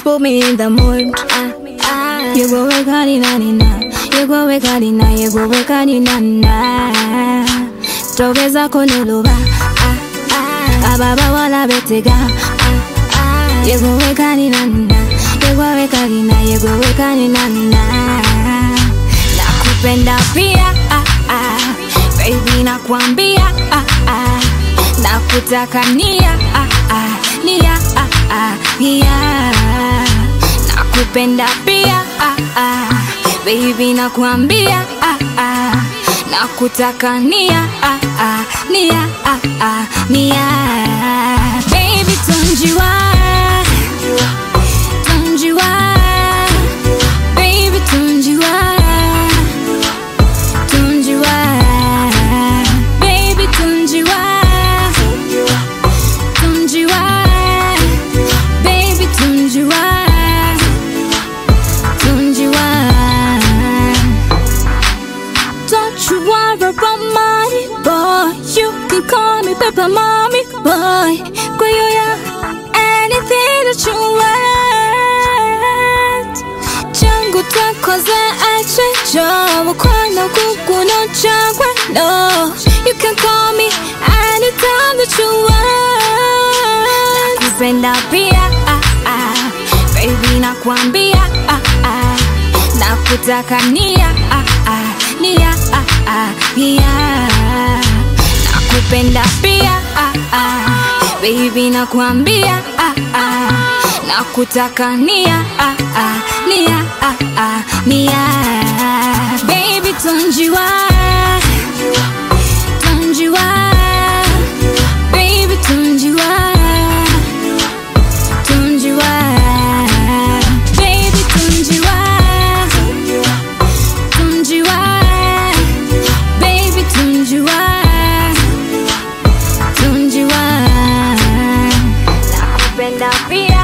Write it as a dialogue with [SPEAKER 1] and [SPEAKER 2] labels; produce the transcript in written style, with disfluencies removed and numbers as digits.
[SPEAKER 1] put me in the mood. You go wake up, nina. You go wake up, nina. You go wake up, nina. Togeza konuluba. Ababa wala betega. You go wake up, nina. You go wake up, nina. You go wake up, nina. Nakupenda pia, baby nakwambia, nakutaka nia, nia, nia. Nakupenda pia, baby nakwambia, nakutaka nia, nia, nia. Baby tunjiwa, tunjiwa. Baby tunjiwa, tunjiwa. Baby tunjiwa, tunjiwa. Baby tunjiwa, tunjiwa. Don't you worry about money, boy. You can call me Pepper Mommy, boy. Kuyoya, anything that you want. Changu takoze achecho, wakwana kukuno chagwe, no. You can call me anytime that you want. Nakupenda pia, baby nakwambia, nakutaka nia, nia, nia. Nakupenda pia, baby nakwambia, nakutaka nia, nia, nia. Baby tunjiwa, tunjiwa. Baby tunjiwa, tunjiwa. Baby tunjiwa, tunjiwa. Baby tunjiwa, tunjiwa. Nakupenda pia.